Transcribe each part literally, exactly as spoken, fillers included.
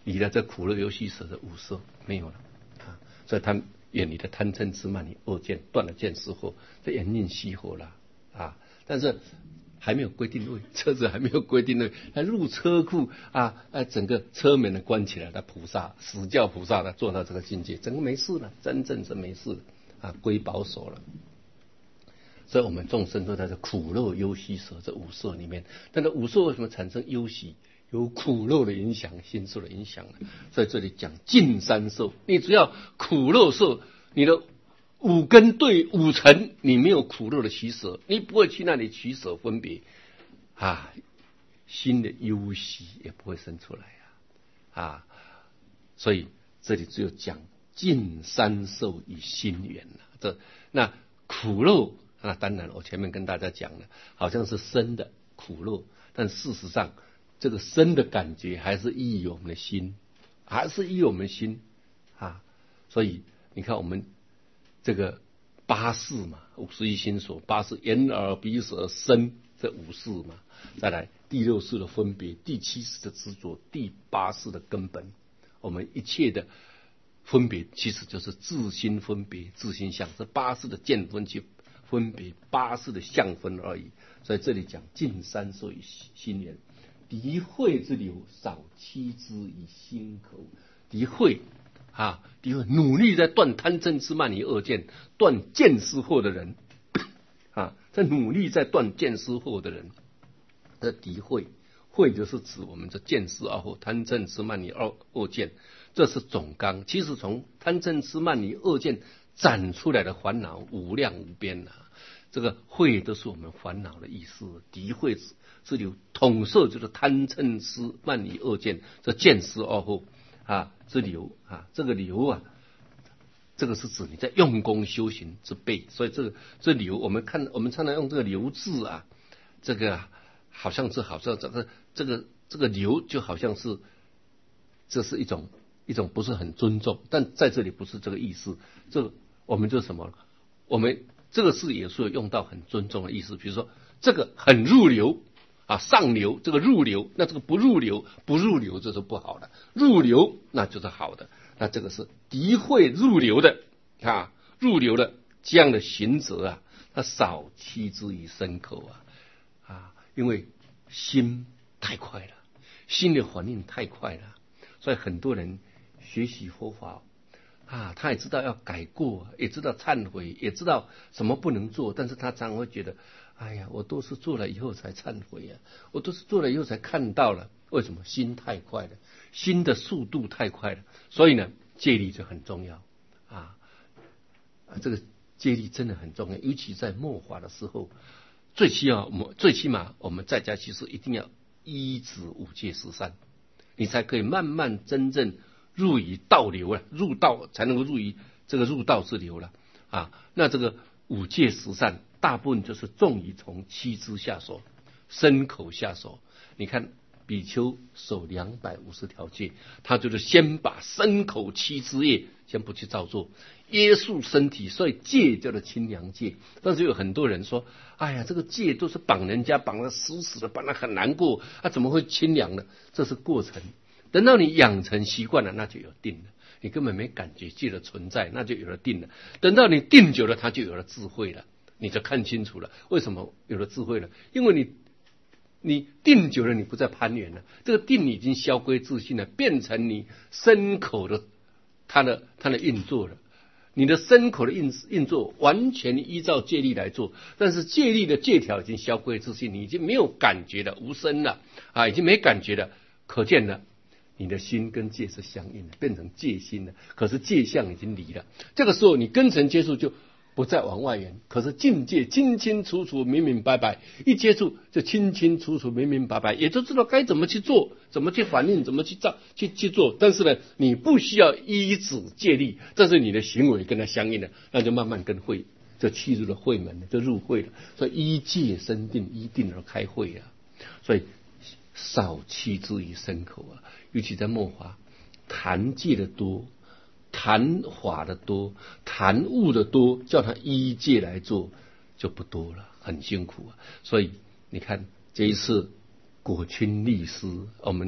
离了这苦乐忧喜舍的五色没有了啊，所以他远离了贪嗔痴慢疑恶见，断了见思惑，这缘尽熄火了啊。但是还没有归定位，车子还没有归定位，他入车库啊，啊，整个车门呢关起来，他菩萨死教菩萨呢做到这个境界，整个没事了，真正是没事了啊，归保守了。所以我们众生都在这苦乐忧喜舍这五色里面，但是五色为什么产生忧喜？有苦乐的影响，心受的影响。所以这里讲尽三受，你只要苦乐受，你的五根对五尘，你没有苦乐的取舍，你不会去那里取舍分别啊，心的忧喜也不会生出来啊啊，所以这里只有讲尽三受以心缘了。这那苦乐啊，当然我前面跟大家讲了，好像是生的苦乐，但事实上这个生的感觉还是依于我们的心，还是依于我们的心啊。所以你看我们这个八识嘛，五十一心所，八识眼耳鼻舌身这五识嘛，再来第六识的分别，第七识的执着，第八识的根本。我们一切的分别其实就是自心分别、自心相，这八识的见分去分别八识的相分而已。所以这里讲尽三受以心缘，敌慧之流少七之以心口。敌慧啊，敌慧努力在断贪嗔痴慢疑恶见，断见思惑的人啊，在努力在断见思惑的人，这敌慧，慧就是指我们这见思二惑、贪嗔痴慢疑恶恶见，这是总纲。其实从贪嗔痴慢疑恶见展出来的烦恼无量无边啊，这个慧都是我们烦恼的意思。敌慧之流统摄就是贪嗔痴慢疑恶见，这见思二惑啊之流啊，这个流啊，这个是指你在用功修行之辈。所以这个这流，我们看我们常常用这个流字啊，这个、啊、好像是好像这个这个这个流就好像是这是一种一种不是很尊重，但在这里不是这个意思。这个我们就什么？我们这个是也是有用到很尊重的意思，比如说这个很入流啊，上流，这个入流，那这个不入流，不入流这是不好的，入流那就是好的。那这个是敌慧入流的啊，入流的这样的行者啊，他少欺之于身口啊啊，因为心太快了，心的反应太快了，所以很多人学习佛法啊，他也知道要改过，也知道忏悔，也知道什么不能做，但是他常常会觉得，哎呀，我都是做了以后才忏悔啊，我都是做了以后才看到了。为什么？心太快了，心的速度太快了。所以呢，戒律就很重要啊，啊这个戒律真的很重要，尤其在末法的时候，最起码我们最起码我们在家其实一定要依止五戒十善，你才可以慢慢真正入于道流了，入道才能够入于这个入道之流了啊。那这个五戒十善大部分就是重于从七支下手，身口下手。你看比丘守两百五十条戒，他就是先把身口七支业先不去照做，约束身体，所以戒叫做清凉戒。但是有很多人说，哎呀，这个戒都是绑人家绑得死死的，绑得很难过，啊怎么会清凉呢？这是过程，等到你养成习惯了，那就有定了。你根本没感觉戒的存在，那就有了定了。等到你定久了，它就有了智慧了，你就看清楚了。为什么有了智慧了？因为你你定久了，你不再攀缘了，这个定已经消归自性了，变成你身口的它的它的运作了。你的身口的运运作完全依照戒律来做，但是戒律的戒条已经消归自性，你已经没有感觉了，无声了啊，已经没感觉了，可见了你的心跟戒是相应的，变成戒心了。可是戒相已经离了，这个时候你根尘接触就不再往外缘，可是境界清清楚楚明明白白，一接触就清清楚楚明明白白，也就知道该怎么去做，怎么去反应，怎么去造去去做。但是呢，你不需要依止戒律，但是你的行为跟它相应了，那就慢慢跟慧就契入了慧门了，就入慧了。所以依戒生定，依定而开慧啊。所以少欺之于身口啊，尤其在末法，谈戒的多，谈法的多，谈悟的多，叫他依戒来做就不多了，很辛苦啊。所以你看这一次果清律师，我们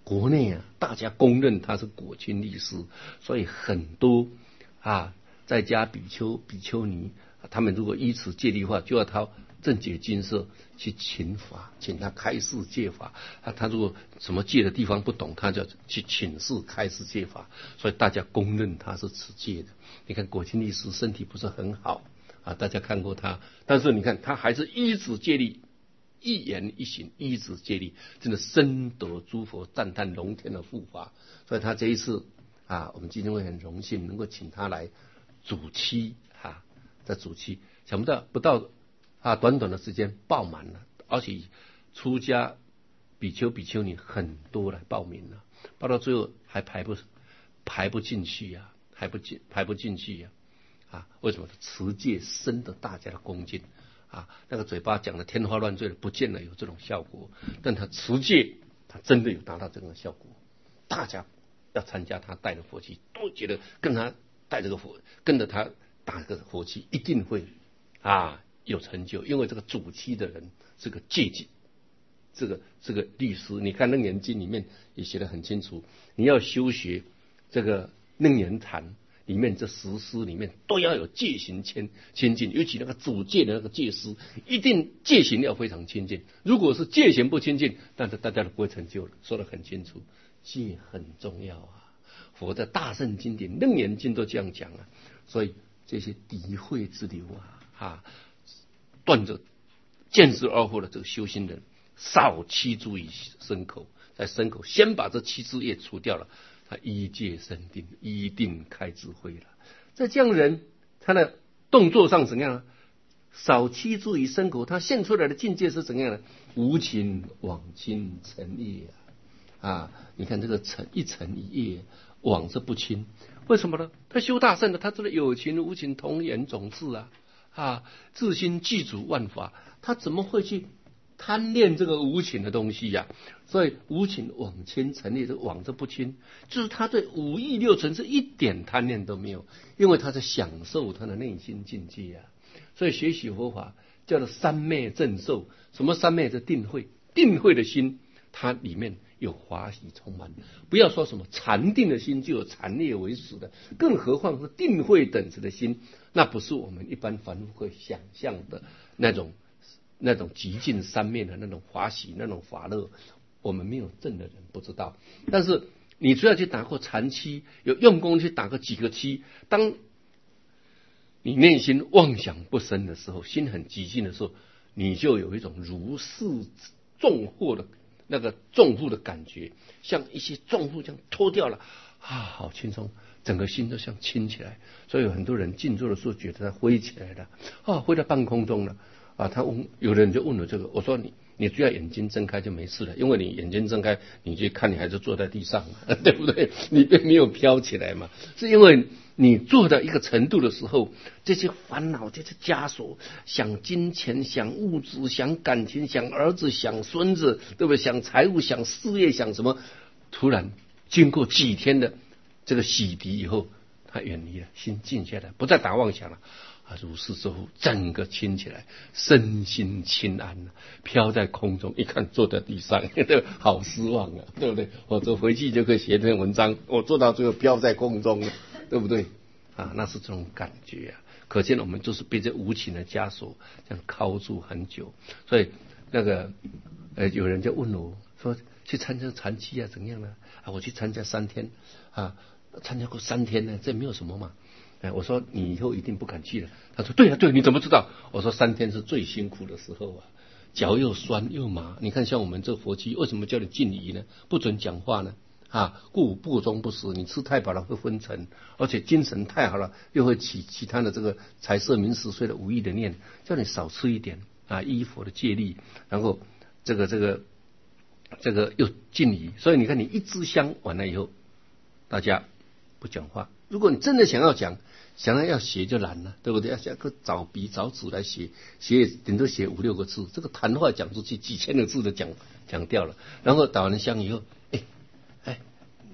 国内啊，大家公认他是果钦律师，所以很多啊在家比丘、比丘尼，他们如果依此戒律的话，就要他正解金色去请法，请他开示戒法。啊，他如果什么戒的地方不懂，他就去请示开示戒法。所以大家公认他是持戒的。你看果钦律师身体不是很好啊，大家看过他，但是你看他还是依此戒律。一言一行依止戒律，真的深得诸佛赞叹龙天的护法。所以他这一次啊，我们基金会很荣幸能够请他来主期啊，在主期，想不到不到啊短短的时间爆满了，而且出家比丘比丘尼很多来报名了，报到最后还排不排不进去呀、啊，排不进排不进去呀、啊，啊，为什么？持戒深得大家的恭敬。啊，那个嘴巴讲的天花乱坠的，不见得有这种效果。但他持戒，他真的有达到这样的效果。大家要参加他带的佛七，都觉得跟他带这个佛，跟着他打这个佛七，一定会啊有成就。因为这个主七的人是个戒己，这个这个律师，你看《楞严经》里面也写得很清楚，你要修学这个楞严禅。里面这十师里面都要有戒行清清净，尤其那个主戒的那个戒师，一定戒行要非常清净。如果是戒行不清净，那大家都不会成就了。说得很清楚，戒很重要啊。佛在大圣经典《楞严经》都这样讲啊。所以这些诋秽之流啊，啊，断着见之而后的这个修心人，少七诸于身口，在身口先把这七支业除掉了。他依戒生定，一定开智慧了。在这样人，他的动作上怎样呢？少七诸于身口，他现出来的境界是怎样的？无情往清尘业啊！啊，你看这个尘一尘一业，往是不清。为什么呢？他修大圣的，他知道有情无情同源种智啊啊，自心具足万法，他怎么会去贪恋这个无情的东西呀、啊？所以无情往清尘业，这往这不清，就是他对五欲六尘是一点贪念都没有，因为他在享受他的内心境界啊。所以学习佛法叫做三昧正受。什么三昧？是定慧，定慧的心，它里面有华喜充满。不要说什么禅定的心就有禅业为实的，更何况是定慧等值的心，那不是我们一般凡夫会想象的那种那种极尽三昧的那种华喜，那种法乐。我们没有证的人不知道，但是你只要去打过禅期，有用功去打个几个期，当你内心妄想不生的时候，心很寂静的时候，你就有一种如释重负的那个重负的感觉，像一些重负这样脱掉了啊，好轻松，整个心都像轻起来。所以有很多人静坐的时候觉得它飞起来了啊，飞到半空中了啊。他问，有人就问了这个，我说你。你只要眼睛睁开就没事了，因为你眼睛睁开，你去看你还是坐在地上嘛，对不对？你并没有飘起来嘛，是因为你做到一个程度的时候，这些烦恼、这些枷锁，想金钱、想物质、想感情、想儿子、想孙子，对不对？想财务、想事业、想什么，突然经过几天的这个洗涤以后，他远离了，心静下来，不再打妄想了。啊，如是之后，整个轻起来，身心轻安了，飘在空中。一看坐在地上，好失望啊，对不对？我这回去就可以写篇文章，我做到最后飘在空中了，对不对？啊，那是这种感觉啊。可见我们就是被这无情的枷锁这样铐住很久。所以那个呃，有人就问我说，去参加禅期啊，怎样呢？啊，我去参加三天啊，参加过三天呢，这没有什么嘛。我说你以后一定不敢去了。他说对啊对，你怎么知道？我说三天是最辛苦的时候啊，脚又酸又麻。你看像我们这佛期，为什么叫你禁仪呢？不准讲话呢？啊，故不中不食，你吃太饱了会昏沉，而且精神太好了又会起其他的这个财色名食睡的无益的念，叫你少吃一点啊，依佛的戒律，然后这个这个这个又禁仪。所以你看你一支香完了以后，大家不讲话。如果你真的想要讲，想要要写就难了，对不对？要想个找笔找纸来写，写顶多写五六个字，这个谈话讲出去几千个字都讲讲掉了。然后打完香以后，哎哎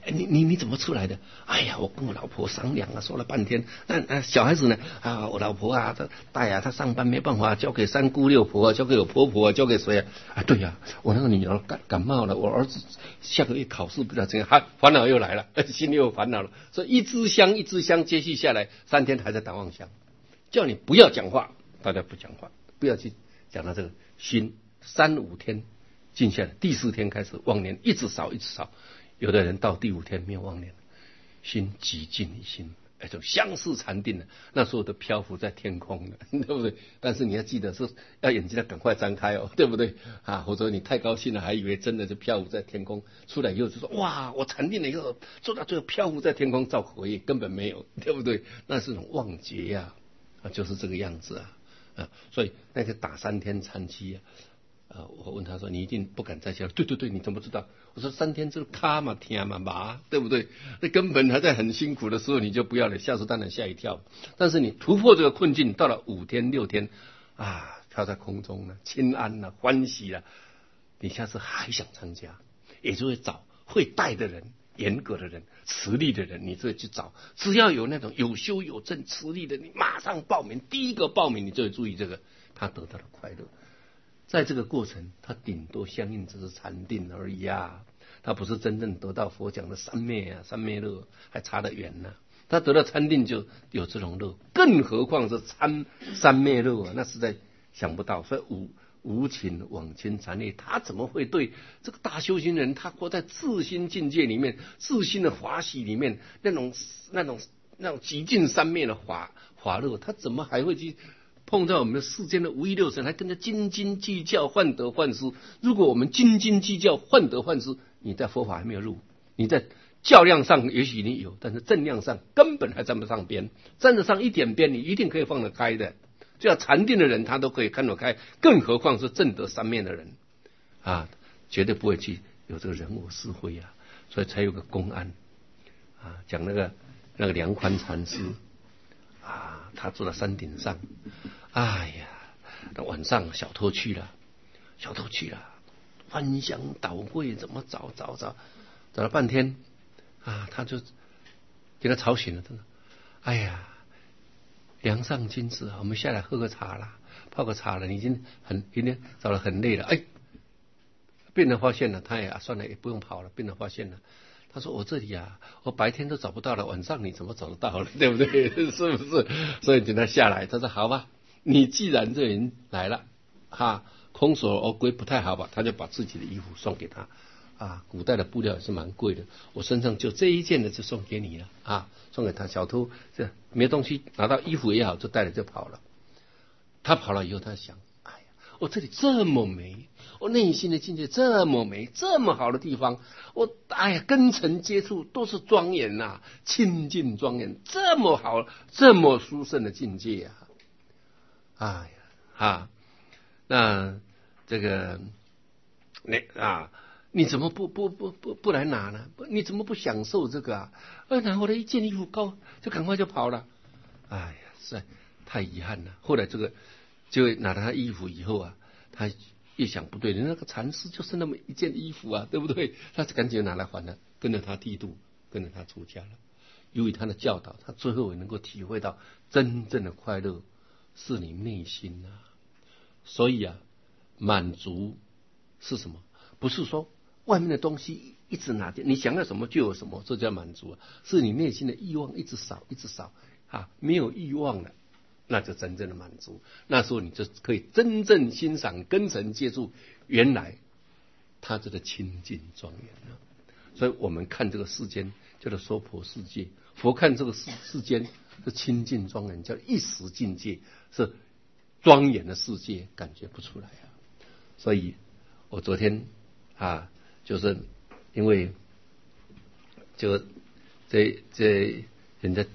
哎，你你你怎么出来的？哎呀，我跟我老婆商量啊，说了半天。那那小孩子呢？啊，我老婆啊，她带啊，她上班没办法，交给三姑六婆，交给我婆婆，交给谁啊？啊，对呀、啊，我那个女儿感感冒了，我儿子下个月考试不知道怎样，还烦恼又来了，心里又烦恼了。所以一支香一支香接续下来，三天还在打妄想，叫你不要讲话，大家不讲话，不要去讲到这个心，三五天静下来，第四天开始妄念一直扫一直扫。有的人到第五天没有妄念，心极静一心，哎，就相似禅定了。那时候都漂浮在天空了，对不对？但是你要记得是要眼睛要赶快张开哦，对不对啊？或者你太高兴了，还以为真的就漂浮在天空，出来以后就说哇，我禅定了以后做到最后漂浮在天空造口业，根本没有，对不对？那是种妄觉呀、啊，啊，就是这个样子啊啊！所以那个打三天禅期啊。啊！我问他说：“你一定不敢再笑？”对对对，你怎么知道？我说：“三天之后卡嘛听嘛麻，对不对？那根本还在很辛苦的时候，你就不要了，下次当然吓一跳。但是你突破这个困境，到了五天六天啊，飘在空中了，清安了，欢喜了，你下次还想参加，也就会找会带的人、严格的人、持力的人，你就会去找。只要有那种有修有证、持力的，你马上报名，第一个报名，你就会注意这个，他得到了快乐。”在这个过程，他顶多相应只是禅定而已啊，他不是真正得到佛讲的三昧啊，三昧乐还差得远呢、啊。他得到禅定就有这种乐，更何况是参三昧乐啊，那实在想不到。所以无无情往情禅业，他怎么会对这个大修行人？他活在自心境界里面，自心的华喜里面，那种那种那种极尽三昧的华华乐，他怎么还会去？碰到我们的世间的无一六神，还跟着斤斤计较、患得患失。如果我们斤斤计较、患得患失，你在佛法还没有入，你在较量上也许你有，但是正量上根本还沾不上边，沾得上一点边，你一定可以放得开的。就要禅定的人，他都可以看得开，更何况是正得三面的人啊，绝对不会去有这个人我是非啊，所以才有个公案啊，讲那个那个梁宽禅师。啊，他坐在山顶上，哎呀，那晚上小偷去了，小偷去了，翻箱倒柜，怎么找找找，找了半天，啊，他就给他吵醒了，他说：“哎呀，梁上君子，我们下来喝个茶啦，泡个茶了，你已经很今天找了很累了。”哎，病人发现了，他也、啊、算了，也不用跑了，病人发现了。他说：“我这里啊，我白天都找不到了，晚上你怎么找得到了？对不对？是不是？所以请他下来。他说：好吧，你既然这人来了，哈，空手而归不太好吧？他就把自己的衣服送给他。啊，古代的布料也是蛮贵的，我身上就这一件的就送给你了啊，送给他。小偷这没东西，拿到衣服也好，就带了就跑了。他跑了以后，他想：哎呀，我这里这么美。”我内心的境界这么美，这么好的地方，我哎呀，跟尘接触都是庄严呐、啊，清净庄严，这么好，这么殊胜的境界啊！哎呀，啊，那这个你啊，你怎么不不不不不来拿呢？你怎么不享受这个啊？呃，然后呢，一件衣服高，就赶快就跑了。哎呀，实在太遗憾了。后来这个就拿了他衣服以后啊，他。一想不对，人那个禅师就是那么一件衣服啊，对不对？他就赶紧拿来还了，跟着他剃度，跟着他出家了。由于他的教导，他最后也能够体会到真正的快乐是你内心啊。所以啊，满足是什么？不是说外面的东西一直拿掉，你想要什么就有什么，这叫满足啊。是你内心的欲望一直少，一直少啊，没有欲望了。那就真正的满足，那时候你就可以真正欣赏根尘接触，原来他这个清净庄严了。所以我们看这个世间叫做娑婆世界，佛看这个世世间是清净庄严，叫一时境界，是庄严的世界，感觉不出来啊。所以我昨天啊，就是因为就这这人家。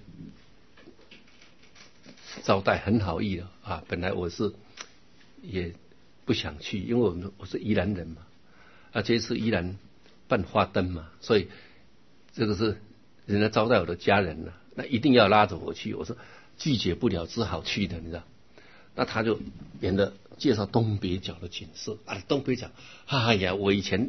招待很好意了啊！本来我是也不想去，因为我们我是宜兰人嘛，啊，这一次宜兰办花灯嘛，所以这个是人家招待我的家人了、啊，那一定要拉着我去。我说拒绝不了，只好去的，你知道？那他就演的介绍东北角的景色啊，东北角，哎呀，我以前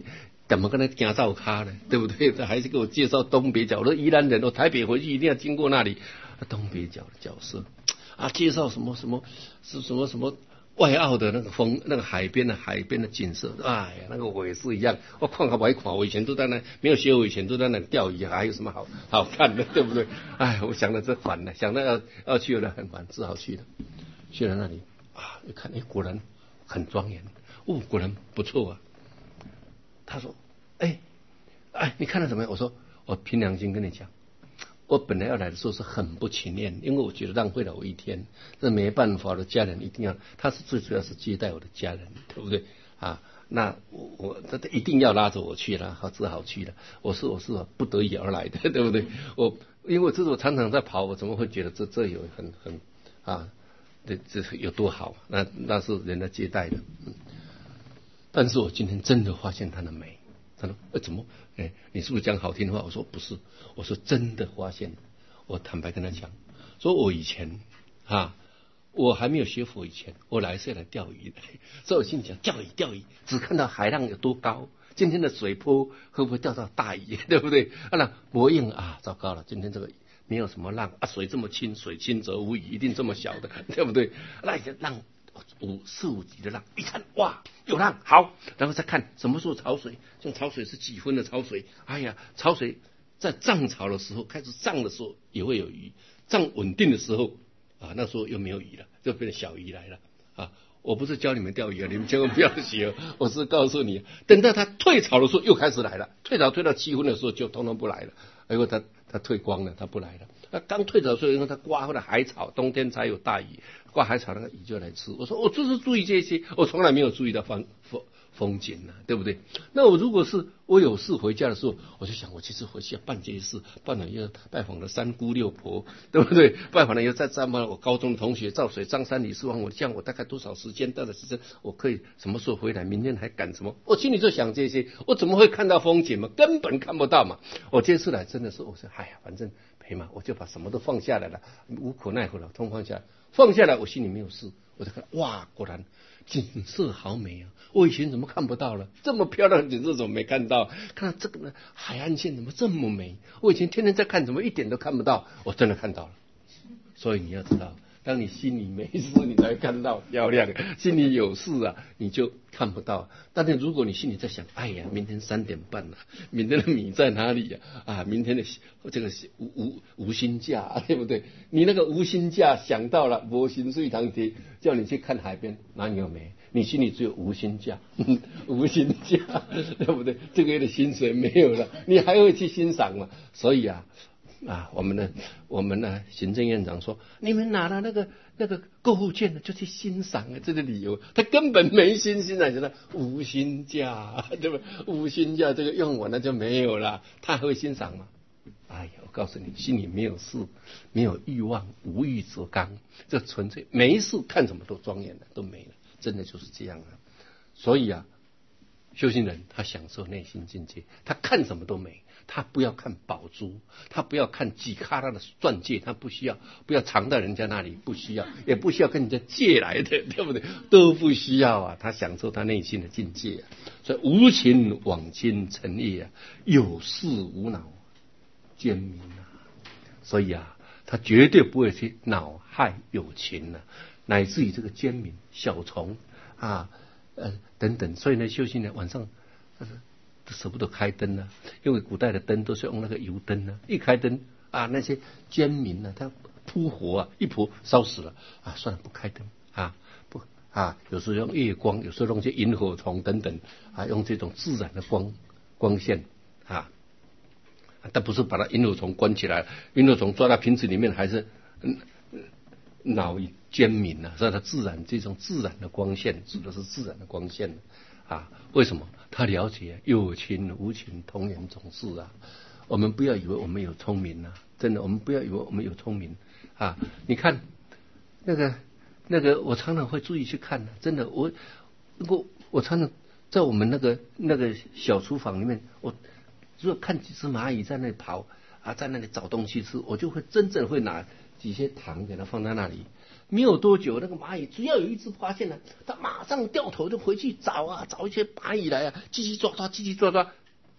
怎么跟他行照咖呢？对不对？还是给我介绍东北角，我说宜兰人，我台北回去一定要经过那里。东北角的角色啊，介绍什么什么是什么什么外澳的那个风，那个海边的海边的景色，哎呀，那个我也是一样。我看看我一看，我以前都在那没有学，我以前都在那钓鱼，还有什么好好看的，对不对？哎，我想了这烦了，想到要要去了很烦，只好去了。去了那里啊，一看，哎，果然很庄严，哦，果然不错啊。他说，哎哎，你看到什么？我说，我凭良心跟你讲。我本来要来的时候是很不情愿，因为我觉得浪费了我一天，这没办法的，家人一定要，他是最主要是接待我的家人，对不对啊？那我我他一定要拉着我去了，好只好去了。我是我是不得已而来的，对不对？我因为我这种常常在跑，我怎么会觉得这这有很很啊，这这有多好？那那是人家接待的，嗯。但是我今天真的发现它的美。他说：“呃，怎么？哎，你是不是讲好听的话？”我说：“不是，我说真的发现。”我坦白跟他讲，说我以前啊，我还没有学佛以前，我来是来钓鱼的，所以我心里讲钓鱼钓鱼，只看到海浪有多高，今天的水波会不会钓到大鱼，对不对？啊，那魔应啊，糟糕了，今天这个没有什么浪啊，水这么清，水清则无鱼，一定这么小的，对不对？那些浪。五四五级的浪，一看哇有浪，好，然后再看什么时候潮水，这潮水是几分的潮水？哎呀，潮水在涨潮的时候，开始涨的时候也会有鱼，涨稳定的时候啊，那时候又没有鱼了，就变成小鱼来了啊！我不是教你们钓鱼啊，你们千万不要学，我是告诉你，等到它退潮的时候又开始来了，退潮退到七分的时候就通通不来了，因为它它退光了，它不来了。那刚退潮的时候，因为它刮回来海草，冬天才有大鱼，刮海草那个鱼就来吃。我说我就是注意这些，我从来没有注意到风风风景啊，对不对？那我如果是我有事回家的时候，我就想我其实回去要办这些事，办了又拜访了三姑六婆，对不对？拜访了又再再办我高中的同学赵水、张三李四王，我这样我大概多少时间，多少时间我可以什么时候回来？明天还赶什么？我心里就想这些，我怎么会看到风景嘛？根本看不到嘛！我这次来真的是，我说哎呀，反正。赔嘛，我就把什么都放下来了，无可奈何了，通放下来，放下来，我心里没有事，我就看，哇，果然景色好美啊！我以前怎么看不到了？这么漂亮的景色怎么没看到？看到这个呢，海岸线怎么这么美？我以前天天在看，怎么一点都看不到？我真的看到了。所以你要知道，当你心里没事，你才看到漂亮；心里有事啊，你就看不到。但是如果你心里在想，哎呀，明天三点半了、啊，明天的米在哪里呀、啊？啊，明天的这个无无无薪假，对不对？你那个无薪假想到了，无薪水堂题叫你去看海边，哪里有没？你心里只有无薪假，无薪假，对不对？这个月的薪水没有了，你还会去欣赏吗？所以啊。啊，我们的我们的行政院长说，你们拿了那个那个购物券呢，就去欣赏啊，这个理由，他根本没心欣赏，觉得无薪假，对吧？无薪假这个用完了就没有了，他还会欣赏吗？哎呀，我告诉你，心里没有事，没有欲望，无欲则刚，这纯粹没事，看什么都庄严了，都没了，真的就是这样啊。所以啊，修行人他享受内心境界，他看什么都美。他不要看宝珠，他不要看几卡拉的钻戒，他不需要，不要藏在人家那里，不需要，也不需要跟人家借来的，对不对？都不需要啊，他享受他内心的境界啊。所以无情往今成业啊，有事无恼，坚明啊。所以啊，他绝对不会去恼害有情啊，乃至于这个奸民、小虫啊，呃等等。所以呢，修行人晚上。舍不得开灯啊，因为古代的灯都是用那个油灯啊，一开灯啊，那些奸民啊，他扑火啊，一扑烧死了啊，算了，不开灯啊，不啊，有时候用月光，有时候用些萤火虫等等啊，用这种自然的光光线啊，但不是把它萤火虫关起来，萤火虫抓到瓶子里面还是嗯恼奸民啊，所以它自然这种自然的光线指的是自然的光线啊，为什么？他了解有情无情同源种事啊。我们不要以为我们有聪明啊，真的，我们不要以为我们有聪明啊。你看那个那个，我常常会注意去看的、啊，真的，我我我常常在我们那个那个小厨房里面，我如果看几只蚂蚁在那里跑啊，在那里找东西吃，我就会真正会拿几些糖给它放在那里。没有多久，那个蚂蚁只要有一只发现了，它马上掉头就回去找啊，找一些蚂蚁来啊，叽叽抓抓，叽叽抓抓，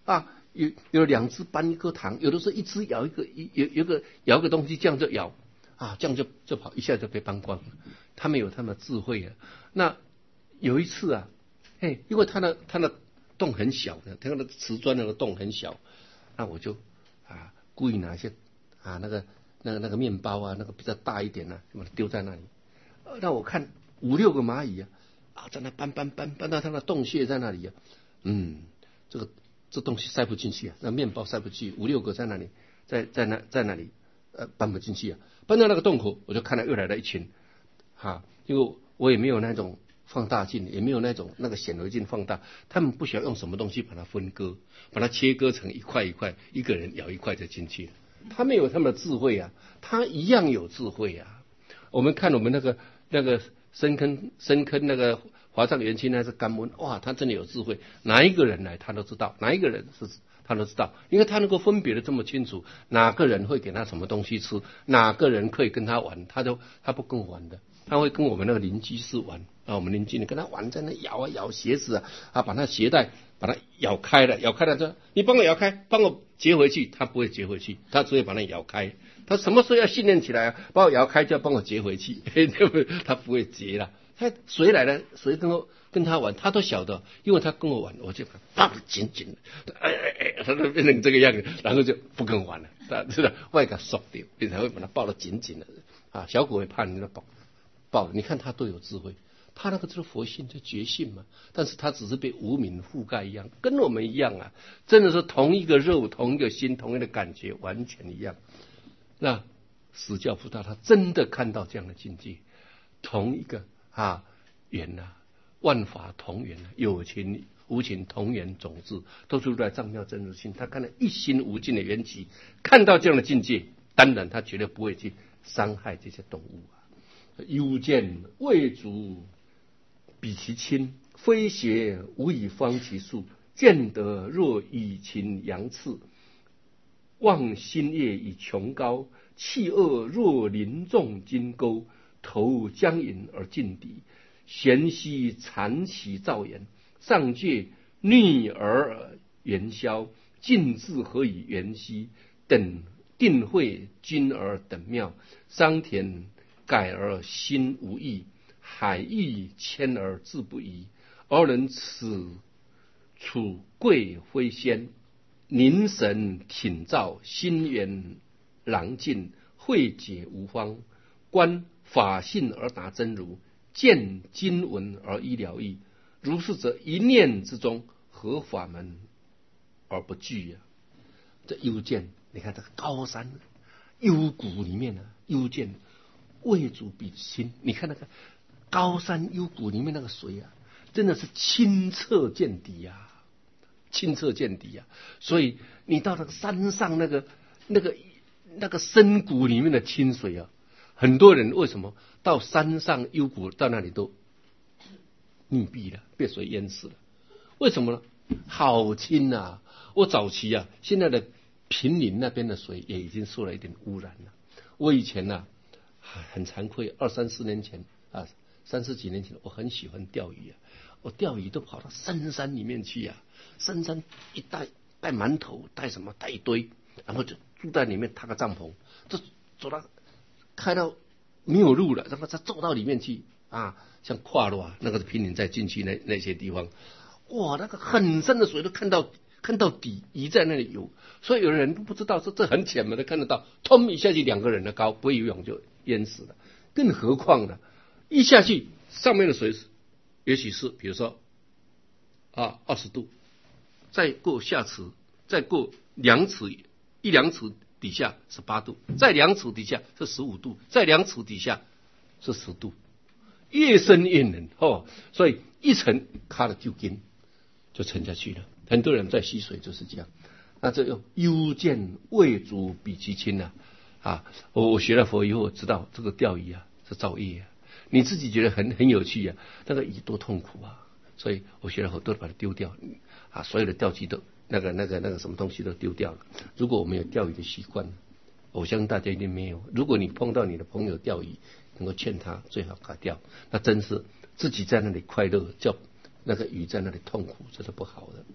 啊，有有两只搬一颗糖，有的时候一只咬一个，有有个咬个东西，这样就咬啊，这样就就跑，一下就被搬光了。他们有他们的智慧啊。那有一次啊，嘿，因为他的他的洞很小的，他那个瓷砖那个洞很小，那我就啊故意拿一些啊那个那个那个面包啊，那个比较大一点的、啊，把它丢在那里。那我看五六个蚂蚁啊，啊在那搬搬搬搬到它的洞穴在那里啊，嗯，这个这东西塞不进去啊，那面包塞不进去，五六个在那里，在在那在那里呃搬不进去啊，搬到那个洞口，我就看到又来了一群，哈、啊，因为我也没有那种放大镜，也没有那种那个显微镜放大，他们不需要用什么东西把它分割，把它切割成一块一块，一个人咬一块就进去了。他们有他们的智慧啊，他一样有智慧啊。我们看我们那个那个深坑深坑那个华藏元清那是甘温，哇，他真的有智慧，哪一个人来他都知道，哪一个人是他都知道，因为他能够分别的这么清楚，哪个人会给他什么东西吃，哪个人可以跟他玩，他都他不跟我玩的，他会跟我们那个邻居是玩啊，我们邻居你跟他玩，在那咬啊咬鞋子啊，啊把他鞋带把它咬开了，咬开了说你帮我咬开，帮我接回去，他不会接回去，他只会把它咬开。他什么时候要训练起来啊？把我摇开就要帮我接回去，对不对？他不会接了。他谁来了，谁跟我跟他玩，他都晓得，因为他跟我玩，我就抱得紧紧的，哎哎哎，他就变成这个样子，然后就不跟我玩了，他知道外给缩掉，你才会把他抱得紧紧的啊。小狗会怕你的抱抱，你看他都有智慧，他那个就是佛性，就觉性嘛。但是他只是被无明覆盖一样，跟我们一样啊，真的是同一个肉，同一个心，同一个感觉，完全一样。那释教菩萨他真的看到这样的境界，同一个啊缘呐、啊，万法同源啊，有情无情同源种子，都是在藏妙真如心。他看到一心无尽的缘起，看到这样的境界，当然他绝对不会去伤害这些动物啊。幽见未足比其亲，非邪无以方其数，见得若以禽扬次。望心业以穷高，气恶若林众金钩，头将引而进敌，咸兮残其造言，上界逆而元宵，尽自何以元兮？等定慧君而等妙，桑田改而心无益，海域迁而志不移，而能此处贵非仙。凝神挺照，心源朗尽，慧解无方。观法性而达真如，见经文而依了义。如是者，一念之中，何法门而不惧呀、啊？这幽见，你看这个高山幽谷里面呢、啊，幽见未足比心。你看那个高山幽谷里面那个水啊，真的是清澈见底呀、啊。清澈见底啊！所以你到那个山上那个那个那个深谷里面的清水啊，很多人为什么到山上幽谷到那里都溺毙了，被水淹死了？为什么呢？好清啊！我早期啊，现在的平林那边的水也已经受了一点污染了。我以前呢、啊，很惭愧，二三十年前啊，三十几年前，我很喜欢钓鱼啊，我钓鱼都跑到深山里面去啊。深山一带带馒头，带什么带一堆，然后就住在里面搭个帐篷，就走到开到没有路了，然后再走到里面去啊，像跨路啊，那个平林再进去那那些地方，哇，那个很深的水都看到看到底，鱼在那里游，所以有人都不知道说这很浅嘛，都看得到，通一下去两个人的高，不会游泳就淹死了，更何况呢，一下去上面的水也许是比如说啊二十度。再过下尺，再过两尺，一两尺底下是八度，再两尺底下是十五度，再两尺底下是十度，越深越冷哦。所以一沉，卡了就筋就沉下去了。很多人在吸水就是这样。那这又幽见未足比其轻啊！啊，我我学了佛以后，我知道这个钓鱼啊是造业啊。你自己觉得很很有趣啊，那个鱼多痛苦啊！所以我学了好多，把它丢掉。啊，所有的钓具都那个那个那个什么东西都丢掉了。如果我们有钓鱼的习惯，我相信大家一定没有。如果你碰到你的朋友钓鱼，能够劝他最好改钓，那真是自己在那里快乐，叫那个鱼在那里痛苦，这是不好的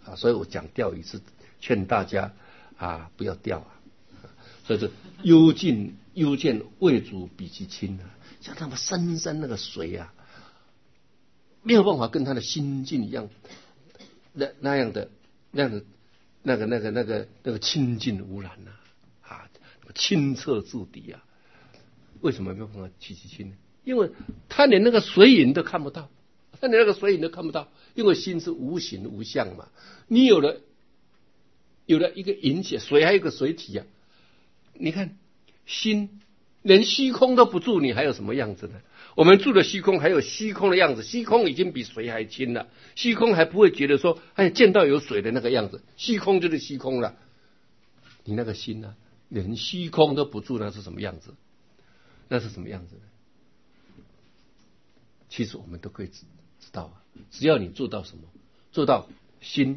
啊，所以我讲钓鱼是劝大家啊不要钓啊。所以说幽尽幽见未足比其亲啊，像那么深深那个水啊，没有办法跟他的心境一样，那那样的那样的那个那个那个那个清净无染呐啊，清澈至底啊。为什么没有办法比其亲呢？因为他连那个水影都看不到，他连那个水影都看不到，因为心是无形无相嘛。你有了有了一个影体，水还有一个水体啊。你看心连虚空都不住，你还有什么样子呢？我们住的虚空还有虚空的样子，虚空已经比水还轻了，虚空还不会觉得说哎见到有水的那个样子，虚空就是虚空了。你那个心呢、啊，连虚空都不住，那是什么样子？那是什么样子呢？其实我们都可以知道啊，只要你做到什么，做到心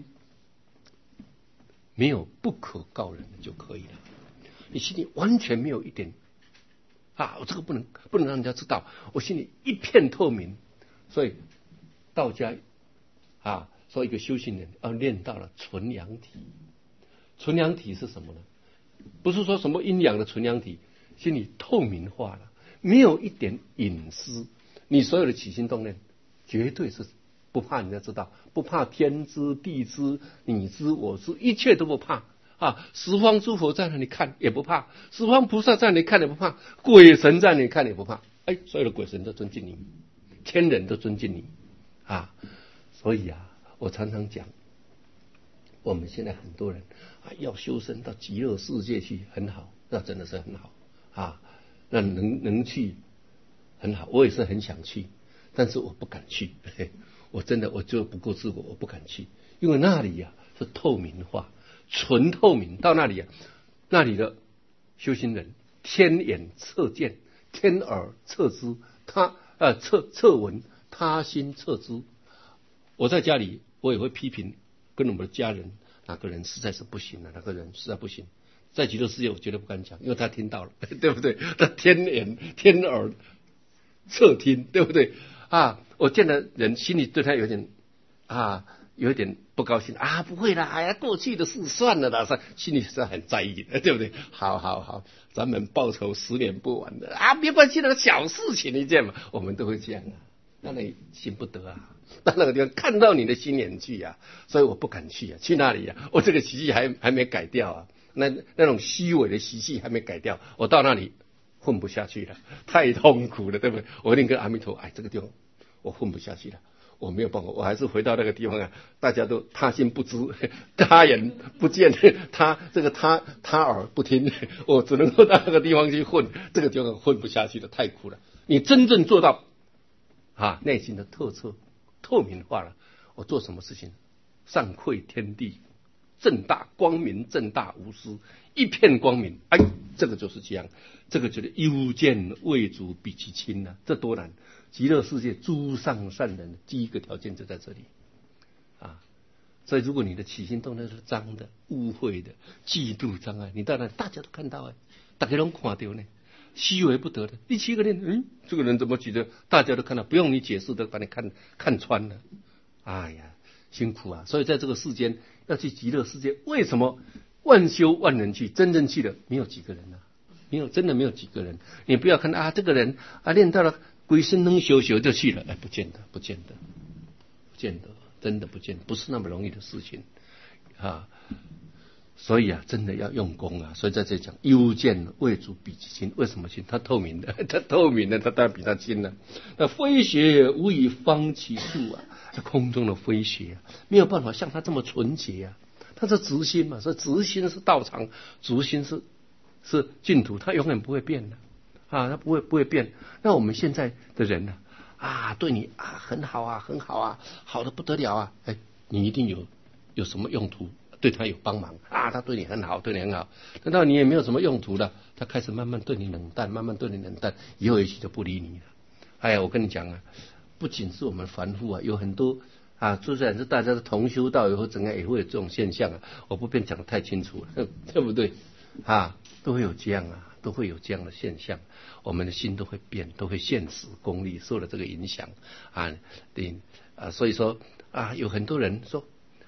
没有不可告人的就可以了。你心里完全没有一点啊，我这个不能不能让人家知道，我心里一片透明。所以道家啊说一个修行人要练到了纯阳体。纯阳体是什么呢？不是说什么阴阳的纯阳体，心里透明化了，没有一点隐私，你所有的起心动念绝对是不怕人家知道，不怕天知地知你知我知，一切都不怕啊！十方诸佛在那里看也不怕，十方菩萨在那里看也不怕，鬼神在那里看也不怕。哎，所有的鬼神都尊敬你，天人都尊敬你啊！所以啊，我常常讲，我们现在很多人啊要修身到极乐世界去，很好，那真的是很好啊，那能能去很好，我也是很想去，但是我不敢去，嘿嘿，我真的我就不够自我，我不敢去，因为那里呀、啊、是透明化。纯透明，到那里啊，那里的修行人天眼测见，天耳测知，他呃测测闻，他心测知。我在家里我也会批评，跟我们的家人哪个人实在是不行了，哪个人实在不行。在极乐世界我绝对不敢讲，因为他听到了，对不对？他天眼天耳侧听，对不对啊？我见了人心里对他有点啊。有一点不高兴啊，不会啦，哎呀，过去的事算了啦，心里是很在意的，对不对？好好好，咱们报仇十年不晚的啊，没关系，那个小事情一件嘛，我们都会这样啊。那你行不得啊，到那个地方看到你的心眼去啊，所以我不敢去啊。去那里啊？我这个习气还还没改掉啊，那那种虚伪的习气还没改掉，我到那里混不下去了，太痛苦了，对不对？我一定跟阿弥陀，哎，这个地方我混不下去了。我没有办法，我还是回到那个地方啊！大家都他心不知，他眼不见，他这个他他耳不听，我只能够到那个地方去混，这个地方混不下去了，太苦了。你真正做到啊，内心的透彻透明化了，我做什么事情上窥天地，正大光明，正大无私，一片光明。哎，这个就是这样，这个就是幽见未足比其亲啊，这多难！极乐世界诸上善人，第一个条件就在这里啊。所以，如果你的起心动念是脏的、污秽的、嫉妒障碍，你当然大家都看到哎，大家都看到呢，虚为不得的。第七个念，嗯，这个人怎么觉得大家都看到，不用你解释，都把你看看穿了。哎呀，辛苦啊！所以，在这个世间要去极乐世界，为什么万修万人去，真正去的没有几个人啊？没有，真的没有几个人。你不要看啊，这个人啊练到了。鬼神能修修就去了，哎，不见得，不见得，不见得，真的不见得，不是那么容易的事情啊。所以啊，真的要用功啊。所以在这里讲，幽见未足比其亲。为什么亲？它透明的，它透明的，它当然比它亲了。那飞雪无以方其数啊，空中的飞雪啊，没有办法像它这么纯洁啊。它是直心嘛，所以直心是道场，直心是是净土，它永远不会变的。啊，他不会不会变。那我们现在的人呢？啊，对你啊很好啊，很好啊，好的不得了啊！哎，你一定有有什么用途，对他有帮忙啊，他对你很好，对你很好。等到你也没有什么用途了，他开始慢慢对你冷淡，慢慢对你冷淡，以后也许就不理你了。哎呀，我跟你讲啊，不仅是我们凡夫啊，有很多啊，就算是大家的同修道以后，整个也会有这种现象啊。我不便讲得太清楚了，对不对？啊，都会有这样啊。都会有这样的现象，我们的心都会变，都会现实功利受了这个影响啊。对啊，所以说啊，有很多人说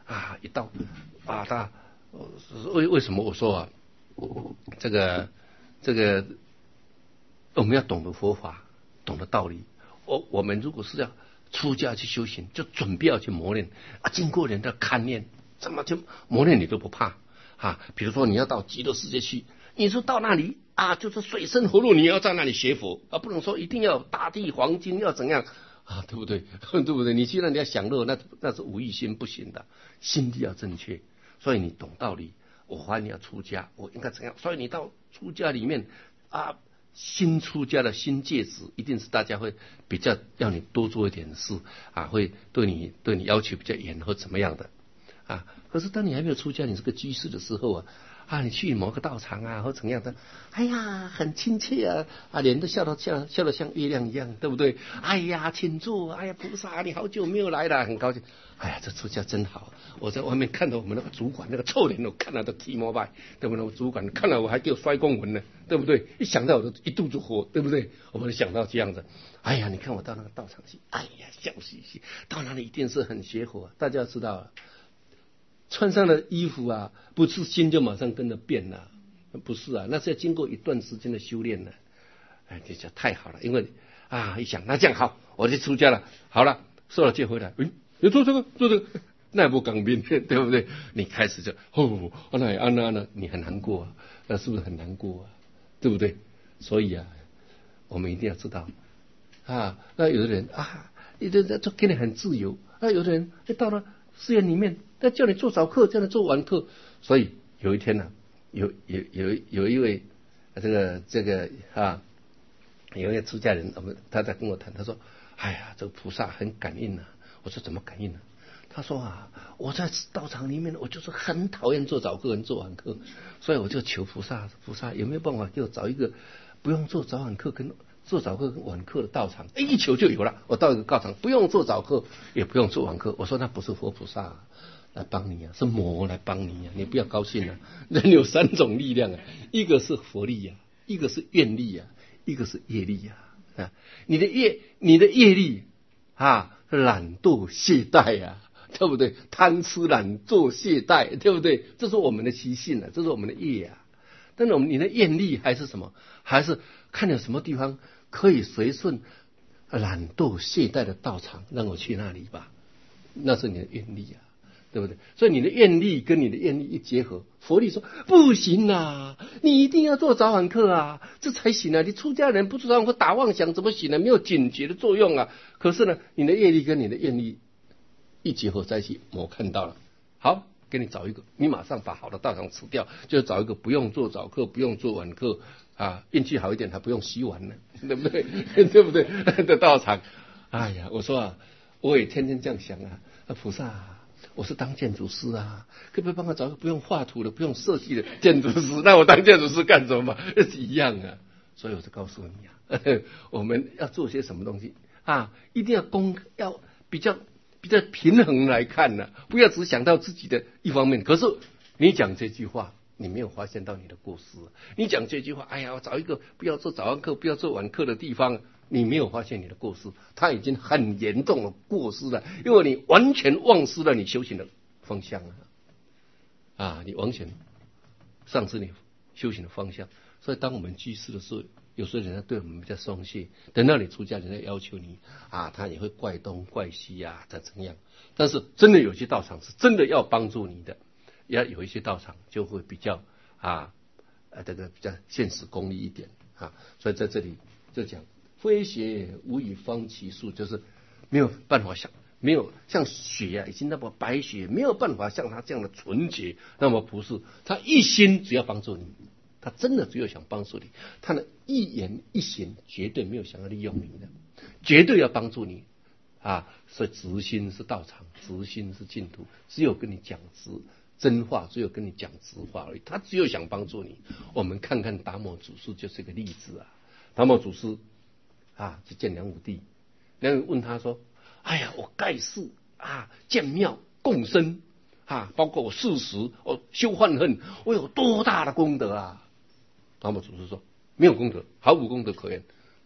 啊，一到啊，他为为什么我说啊，这个这个我们要懂得佛法，懂得道理。我我们如果是要出家去修行，就准备要去磨练啊，经过人的勘验，怎么就磨练你都不怕啊？比如说你要到极乐世界去，你说到那里啊，就是水深火热，你要在那里学佛啊，不能说一定要大地黄金要怎样啊，对不对？对不对？你去那里要享乐，那那是无欲心不行的，心地要正确。所以你懂道理，我还你要出家，我应该怎样？所以你到出家里面啊。新出家的新戒子，一定是大家会比较要你多做一点事啊，会对你对你要求比较严或怎么样的啊。可是当你还没有出家，你是个居士的时候啊，啊，你去某个道场啊或怎样的，哎呀，很亲切啊，啊，脸都笑得笑笑得像月亮一样，对不对？哎呀，请坐，哎呀，菩萨，你好久没有来了，很高兴。哎呀，这出家真好！我在外面看到我们那个主管那个臭脸，我看到都气膜拜，对不对？我主管看到我还给我摔公文呢，对不对？一想到我都一肚子火，对不对？我们想到这样子，哎呀，你看我到那个道场去，哎呀，笑嘻嘻，到那里一定是很邪火。大家知道了，穿上了衣服啊，不是心就马上跟着变了，不是啊，那是要经过一段时间的修炼的。哎，这就太好了，因为啊，一想那这样好，我就出家了，好了，受了戒回来，嗯。你做这个做这个，那也不刚兵，对不对？你开始就哦，啊那啊那那，你很难过啊，那是不是很难过啊？对不对？所以啊，我们一定要知道啊，那有的人啊，有的人就给你很自由，啊，有的人到了寺院里面，他叫你做早课，叫你做晚课。所以有一天呢、啊，有有有有一位这个这个啊，有一个出家人，我们他在跟我谈，他说：“哎呀，这个菩萨很感应啊。”我说怎么感应呢？他说啊，我在道场里面，我就是很讨厌做早课跟做晚课，所以我就求菩萨，菩萨有没有办法给我找一个不用做早晚课跟做早课跟晚课的道场？一求就有了。我到一个道场，不用做早课，也不用做晚课。我说那不是佛菩萨来帮你啊，是魔来帮你啊！你不要高兴啊。人有三种力量啊，一个是佛力啊，一个是愿力啊，一个是业力啊。啊，你的业，你的业力啊。懒惰懈怠呀、啊，对不对？贪吃懒惰懈怠，对不对？这是我们的习性啊，这是我们的业啊。但是我们你的愿力还是什么？还是看有什么地方可以随顺懒惰懈怠的道场，让我去那里吧。那是你的愿力啊，对不对？所以你的愿力跟你的愿力一结合，佛力说不行啊，你一定要做早晚课啊，这才行啊！你出家人不做早晚课打妄想怎么行呢？没有警觉的作用啊。可是呢，你的业力跟你的愿力一结合在一起，我看到了，好，给你找一个，你马上把好的道场吃掉，就找一个不用做早课、不用做晚课啊，运气好一点还不用洗碗呢，对不对？对不对？的道场，哎呀，我说啊，我也天天这样想啊，啊菩萨、啊。我是当建筑师啊，可不可以帮我找个不用画图的、不用设计的建筑师？那我当建筑师干什么？是一样啊。所以我就告诉你啊，我们要做些什么东西啊，一定要公要比较比较平衡来看呢、啊，不要只想到自己的一方面。可是你讲这句话，你没有发现到你的过失。你讲这句话，哎呀，我找一个不要做早晚课、不要做晚课的地方。你没有发现你的过失，他已经很严重的过失了，因为你完全忘失了你修行的方向了，啊，你完全丧失你修行的方向。所以当我们居士的时候，有时候人家对我们比较松懈，等到你出家，人家要求你啊，他也会怪东怪西啊，他怎样？但是真的有些道场是真的要帮助你的，要有一些道场就会比较啊，呃，这个比较现实功利一点啊。所以在这里就讲。非血无以方其数，就是没有办法像没有像血啊，已经那么白血，没有办法像他这样的纯洁。那么不是，他一心只要帮助你，他真的只有想帮助你，他的一言一行绝对没有想要利用你的，绝对要帮助你啊！所以直心是道场，直心是净土，只有跟你讲直真话，只有跟你讲直话而已。他只有想帮助你。我们看看达摩祖师就是个例子啊，达摩祖师。啊，去见梁武帝，梁武帝问他说：“哎呀，我盖世啊，建庙共生啊，包括我事实，我修患恨，我有多大的功德啊？”达摩祖师说：“没有功德，毫无功德可言。”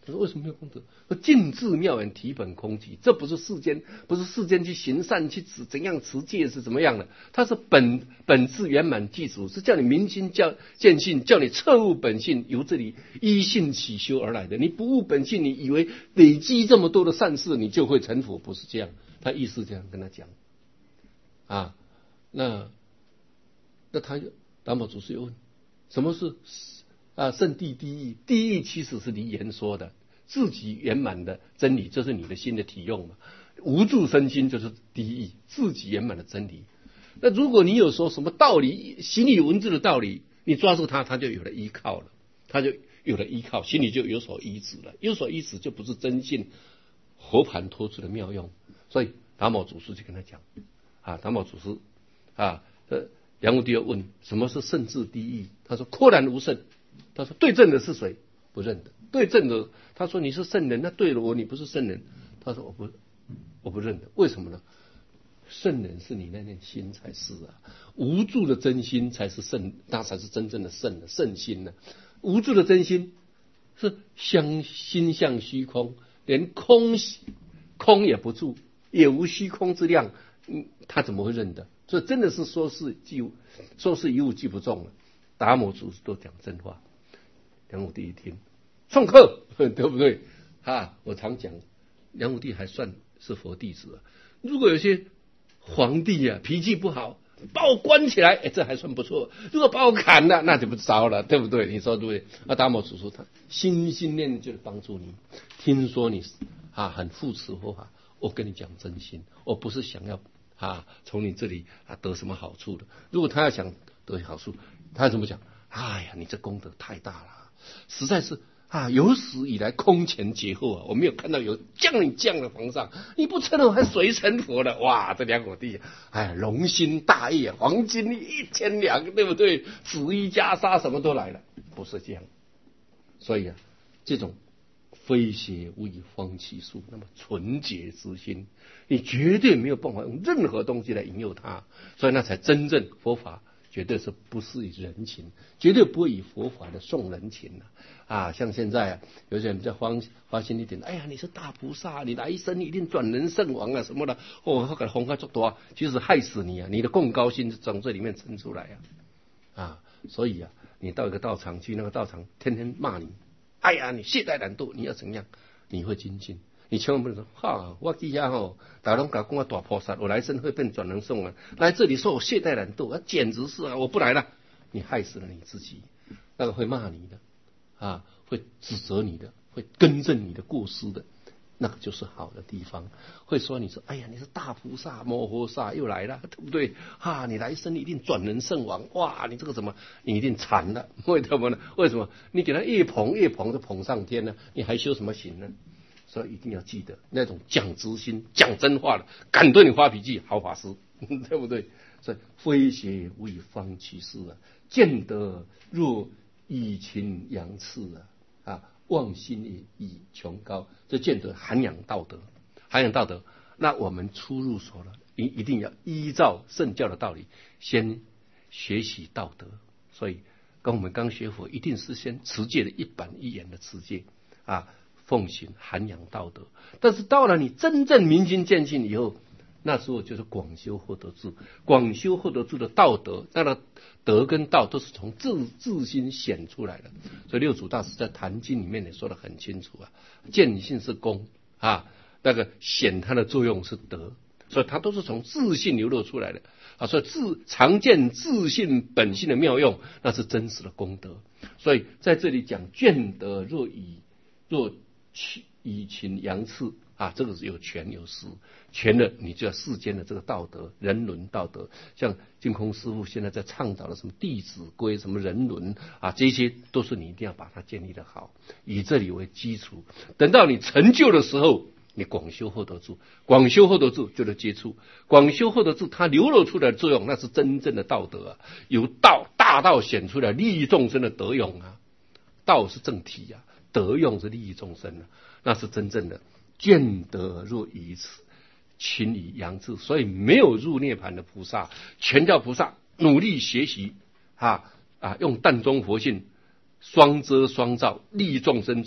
他说为什么没有功德？说尽智妙言，体本空寂，这不是世间，不是世间去行善去持怎样持戒是怎么样的？它是本本质圆满具足，是叫你明心叫见性，叫你彻悟本性，由这里依性起修而来的。你不悟本性，你以为累积这么多的善事，你就会成佛，不是这样。他意思这样跟他讲啊，那那他就达摩祖师又问，什么是啊圣谛第一？第一其实是离言说的，自己圆满的真理，这是你的心的体用嘛。无住身心就是第一，自己圆满的真理。那如果你有说什么道理，行理文字的道理，你抓住它，它就有了依靠了，它就有了依靠，心里就有所依止了。有所依止就不是真信活盘托出的妙用。所以达摩祖师就跟他讲啊，达摩祖师啊，呃，梁武帝又问什么是圣智第一？他说廓然无圣。他说对证的是谁？不认得。对证的，他说你是圣人，那对了我你不是圣人。他说我不我不认得，为什么呢？圣人是你那念心才是啊，无住的真心才是圣，那才是真正的圣的圣心呢、啊。无住的真心是相心向虚空，连空空也不住，也无虚空之量，嗯，他怎么会认得？所以真的是说是记，说是一物记不中了。达摩祖师都讲真话，梁武帝一听，送客，对不对？啊，我常讲，梁武帝还算是佛弟子啊。如果有些皇帝啊脾气不好，把我关起来，哎，这还算不错。如果把我砍了，那就不糟了，对不对？你说对不对？那达摩祖师他心心念念就是帮助你。听说你啊很护持佛法，我跟你讲真心，我不是想要啊从你这里啊得什么好处的。如果他要想得好处，他怎么讲？哎呀，你这功德太大了，实在是啊，有史以来空前绝后啊！我没有看到有降你降的皇上，你不成了还谁成佛了？哇，这梁武帝，哎，龙心大悦，黄金一千两，对不对？紫衣袈裟什么都来了，不是这样。所以啊，这种非邪无以方其数，那么纯洁之心，你绝对没有办法用任何东西来引诱他，所以那才真正佛法。绝对是不是以人情，绝对不会以佛法的送人情啊！啊，像现在啊，有些人比较花花心一点，哎呀，你是大菩萨，你来生一定转人圣王啊什么的，哦，他给红开做多，其实害死你啊！你的共高心是从这里面生出来啊！啊，所以啊，你到一个道场去，那个道场天天骂你，哎呀，你懈怠懒惰，你要怎样？你会精进。你千万不能说哈，我底下吼，大龙讲我大菩萨，我来生会变转能送啊！来这里说我懈怠懒惰，啊，简直是啊！我不来了，你害死了你自己。那个会骂你的啊，会指责你的，会更正你的过失的，那个就是好的地方。会说你说，哎呀，你是大菩萨、摩诃萨又来了，对不对？哈，你来生一定转能圣王，哇，你这个怎么，你一定惨了？为什么呢？为什么？你给他越捧越捧，就捧上天了，你还修什么行呢？所以一定要记得那种讲直心、讲真话的，敢对你发脾气，好法师，对不对？所以非邪无以方其事啊，见得若以情扬次啊，啊，忘心也以穷高，这见得涵养道德，涵养道德。那我们初入所了，一一定要依照圣教的道理，先学习道德。所以跟我们刚学佛，一定是先持戒的一板一眼的持戒啊。奉行涵养道德，但是到了你真正明心见性以后，那时候就是广修获得智，广修获得智的道德，那个德跟道都是从自自心显出来的。所以六祖大师在《坛经》里面也说得很清楚啊，见性是功啊，那个显它的作用是德，所以它都是从自性流露出来的啊。所以自常见自性本性的妙用，那是真实的功德。所以在这里讲见德若以若以情扬次啊，这个是有权有实，权的你就要世间的这个道德，人伦道德，像净空师父现在在倡导的什么弟子规、什么人伦啊，这些都是你一定要把它建立的好，以这里为基础。等到你成就的时候，你广修获得住，广修获得住就能接触，广修获得住它流露出来的作用，那是真正的道德啊，由道大道显出来利益众生的德用啊，道是正体啊。德用是利益众生的，那是真正的见德若以此，情以扬次。所以没有入涅盘的菩萨，全教菩萨努力学习啊啊，用淡中佛性双遮双照，利益众生中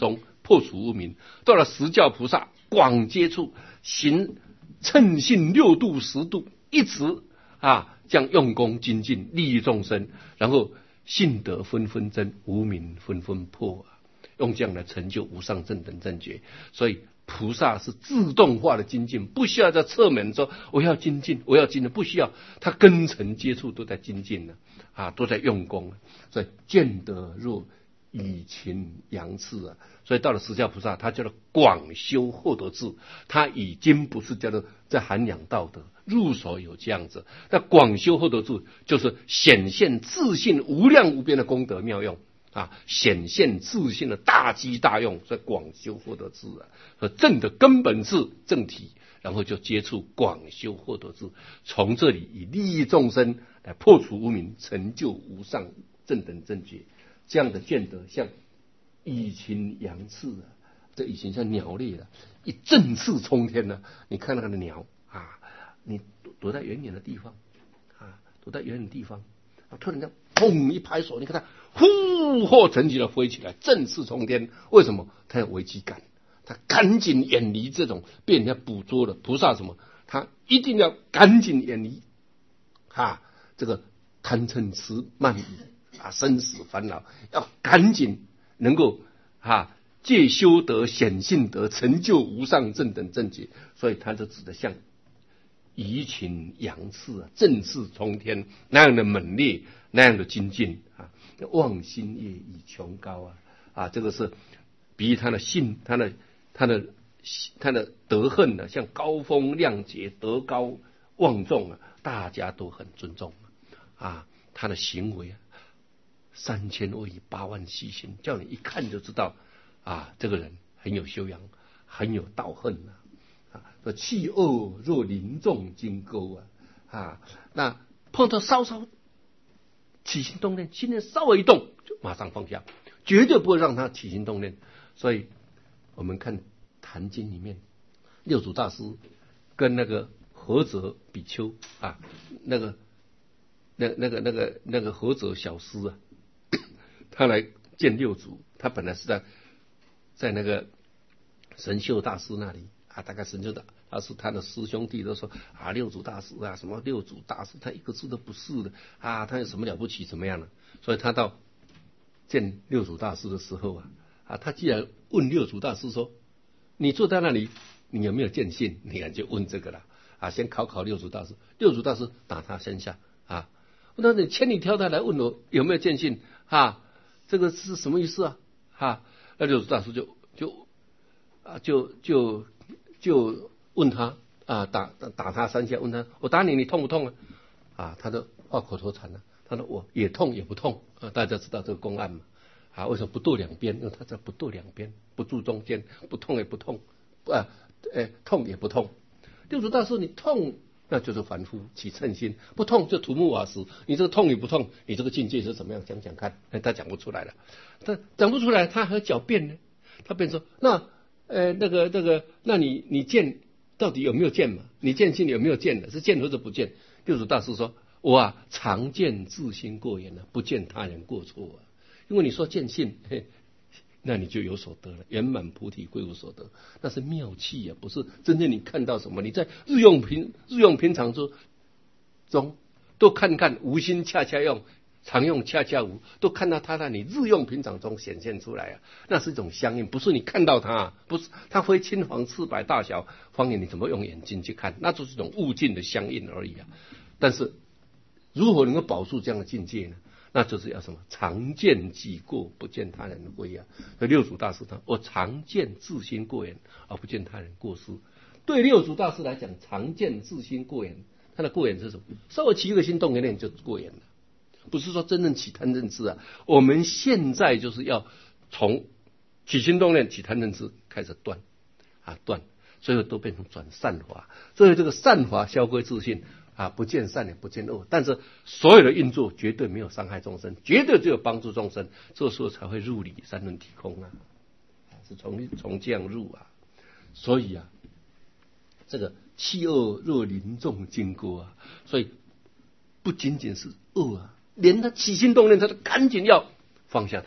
破除无明。到了十教菩萨，广接触，行称性六度十度，一直啊这样用功精进，利益众生，然后性德纷纷增，无明纷纷破啊，用这样来成就无上正等正觉。所以菩萨是自动化的精进，不需要在侧门说我要精进，我要精进，不需要，他根尘接触都在精进了啊，都在用功了。所以见得若以勤扬次啊，所以到了十教菩萨，他叫做广修获得智，他已经不是叫做在涵养道德，入手有这样子。那广修获得智，就是显现自信无量无边的功德妙用啊，显现自信的大机大用，所以广修获得智啊，和正的根本智正体，然后就接触广修获得智，从这里以利益众生来破除无明，成就无上正等正觉。这样的见得像以禽扬翅啊，这以前像鸟类了，一振翅冲天呢。你看那个鸟啊，你躲在远远的地方啊，躲在远远的地方，突然间砰一拍手，你看它呼或腾起来飞起来，振翅冲天。为什么？它有危机感，它赶紧远离这种被人家捕捉的。菩萨什么？他一定要赶紧远离啊，这个贪嗔痴慢疑。啊，生死烦恼要赶紧能够啊借修德显性德，成就无上正等正觉。所以他就指的像以禽扬翅啊，振翅冲天那样的猛烈，那样的精进啊，望心业以穷高啊啊，这个是比喻他的性，他的他的他的德恨呢，像高风亮节，德高望重啊，大家都很尊重啊，他的行为啊。三千位八万细心，叫你一看就知道啊，这个人很有修养，很有道恨啊。啊，说气恶若凝重金钩啊啊，那碰到稍稍起心动念，心念稍微一动就马上放下，绝对不会让他起心动念。所以我们看《坛经》里面，六祖大师跟那个菏泽比丘啊，那个那那个那个那个菏泽小师啊。他来见六祖，他本来是在在那个神秀大师那里啊，大概神秀大大师他的师兄弟都说啊，六祖大师啊，什么六祖大师，他一个字都不是的啊，他有什么了不起，怎么样呢？所以他到见六祖大师的时候啊，啊，他既然问六祖大师说，你坐在那里，你有没有见性？你看就问这个了啊，先考考六祖大师。六祖大师打他身下啊，那你千里迢迢来问我有没有见性啊？这个是什么意思啊？哈，那六祖大师就就啊就就就问他啊，打打他三下，问他我打你，你痛不痛啊？啊，他就话口头禅了，他说我也痛也不痛啊。大家知道这个公案嘛？啊，为什么不斗两边？因为他在不斗两边，不住中间，不痛也不痛，不啊，呃，痛也不痛。六祖大师，你痛。那就是凡夫起嗔心，不痛就土木瓦石。你这个痛与不痛，你这个境界是怎么样？讲讲看。他讲不出来了，他讲不出来，他还狡辩呢。他辩说：那呃那个那个，那你你见到底有没有见嘛？你见性有没有见的？是见或者不见？六祖大师说：我啊常见自心过严啊，不见他人过错啊。因为你说见性，嘿。那你就有所得了，圆满菩提归无所得，那是妙气啊，不是真正你看到什么。你在日用平日用平常中中都看看无心恰恰用，常用恰恰无，都看到它在你日用平常中显现出来啊，那是一种相应，不是你看到它，不是它非青黄赤白大小方言，你怎么用眼睛去看？那就是一种物境的相应而已啊。但是如何能够保住这样的境界呢？那就是要什么？常见己过，不见他人的过啊。所以六祖大师他，我常见自心过严，而不见他人过失。对六祖大师来讲，常见自心过严，他的过严是什么？稍微起一个心动一念就过严了，不是说真正起贪嗔痴啊。我们现在就是要从起心动念、起贪嗔痴开始断啊断，最后都变成转善法。所以这个善法消归自性。啊，不见善也不见恶，但是所有的运作绝对没有伤害众生，绝对只有帮助众生，这时候才会入理三轮体空啊，是从从这样入啊。所以啊，这个气恶若凝重金钩啊，所以不仅仅是恶啊，连他起心动念，他都赶紧要放下他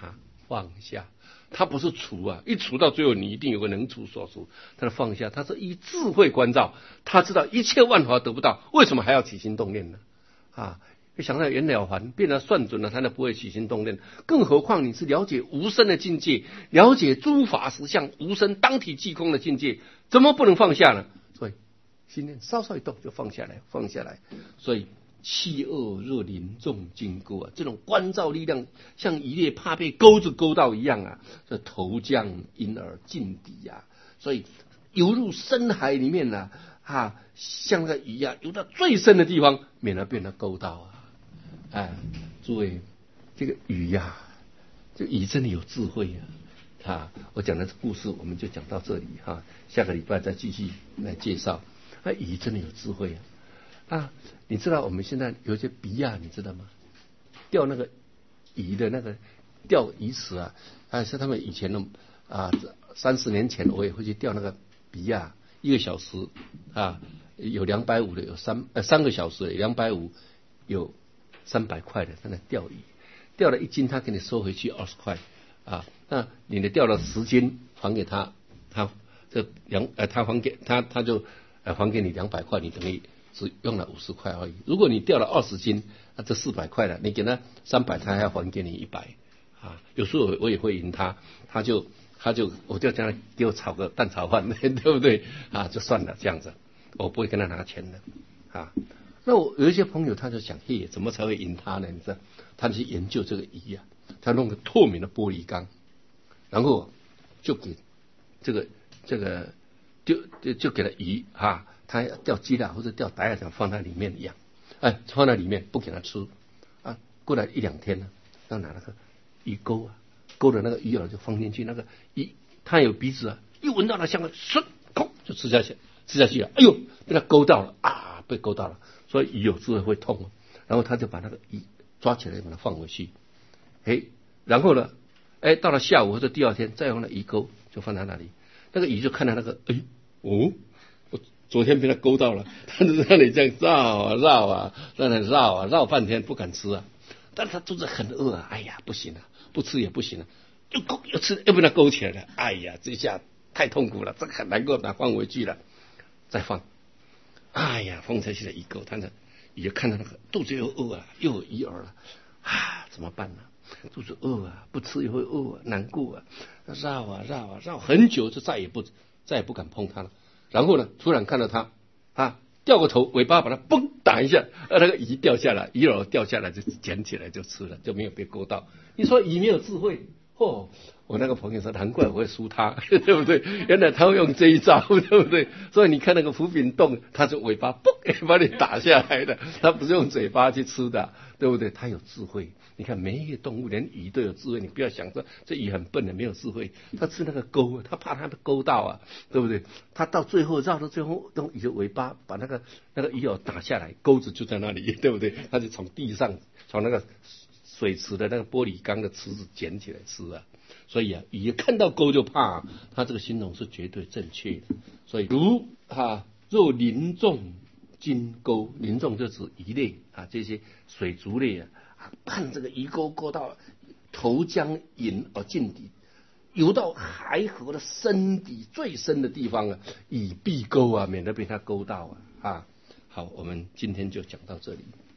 放下。他不是除啊，一除到最后你一定有个能除所除，他的放下，他是以智慧关照，他知道一切万法得不到，为什么还要起心动念呢？啊，想到圆了还，变得算准了，他就不会起心动念。更何况你是了解无生的境界，了解诸法实相无生当体即空的境界，怎么不能放下呢？所以心念稍稍一动就放下来，放下来。所以气恶若凝重金钩啊，这种关照力量像一列怕被钩子勾到一样啊，这投降因而尽底啊，所以游入深海里面啊，啊，像那个鱼啊，游到最深的地方，免得变得勾到啊。哎，诸位，这个鱼呀、啊，这鱼真的有智慧啊。啊，我讲的故事我们就讲到这里哈、啊，下个礼拜再继续来介绍。那鱼真的有智慧啊。啊，你知道我们现在有一些比亚，你知道吗？钓那个鱼的那个钓鱼池啊，啊，像他们以前的啊，三十年前我也会去钓那个比亚，一个小时啊有两百五的，有三呃三个小时的两百五，有三百块的在那钓鱼，钓了一斤他给你收回去二十块啊，那你的钓了十斤还给他，他这两呃他还给他他就呃还给你两百块，你等于只用了五十块而已。如果你钓了二十斤，那这四百块了，你给他三百，他还要还给你一百啊。有时候我也会赢他，他就他就我就叫他给我炒个蛋炒饭，对不对啊？就算了这样子，我不会跟他拿钱的啊。那我有一些朋友他就想，嘿，怎么才会赢他呢？你知道，他去研究这个鱼啊，他弄个透明的玻璃缸，然后就给这个这个就就就给了鱼啊。他钓鸡啦或者钓白鸭，放在里面养，哎，放在里面不给他吃啊。过来一两天呢，要拿那个鱼钩啊，钩的那个鱼饵就放进去，那个鱼它有鼻子啊，一闻到那香味，唰，空就吃下去，吃下去了，哎呦，被它勾到了啊，被勾到了，所以鱼有智慧会痛啊。然后他就把那个鱼抓起来，把它放回去，哎，然后呢，哎，到了下午或者第二天，再用那鱼钩就放在那里，那个鱼就看到那个，哎，哦。昨天被他勾到了，他就在那里这样绕啊绕啊，在那绕啊绕半天不敢吃啊，但是他肚子很饿啊，哎呀不行了，不吃也不行了，又勾又吃又被他勾起来了，哎呀这下太痛苦了，这个很难够把它放回去了，再放，哎呀放下去了一勾，他呢也看到那个肚子又饿啊，又有鱼饵了啊，怎么办呢？肚子饿啊，不吃也会饿啊，难过啊，绕啊绕啊绕很久，就再也不再也不敢碰它了。然后呢，突然看到他啊，掉个头，尾巴把它嘣打一下，啊，那个鱼掉下来，鱼饵掉下来就捡起来就吃了，就没有被勾到。你说鱼没有智慧？哦，我那个朋友说，难怪我会输他，对不对？原来他会用这一招，对不对？所以你看那个浮萍洞，它是尾巴嘣把你打下来的，它不是用嘴巴去吃的，对不对？它有智慧。你看每一个动物，连鱼都有智慧。你不要想说这鱼很笨的，没有智慧。它吃那个钩啊，它怕它被勾到啊，对不对？它到最后绕到最后，用鱼的尾巴把那个那个鱼饵打下来，钩子就在那里，对不对？它就从地上从那个水池的那个玻璃缸的池子捡起来吃啊。所以啊，鱼看到钩就怕、啊，它这个形容是绝对正确的。所以如啊，若凝重金钩，凝重就指鱼类啊，这些水族类啊。看这个鱼钩钩到投江引而尽底，游到海河的深底最深的地方啊，以避钩啊，免得被它勾到啊啊！好，我们今天就讲到这里。